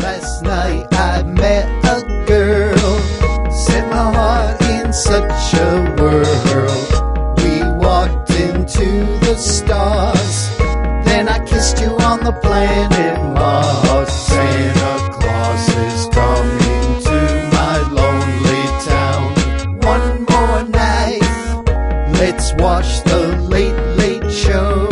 Last night I met a girl, set my heart in such a whirl. We walked into the stars, then I kissed you on the planet Mars. Santa Claus is coming to my lonely town. One more night, let's watch the Late Late Show.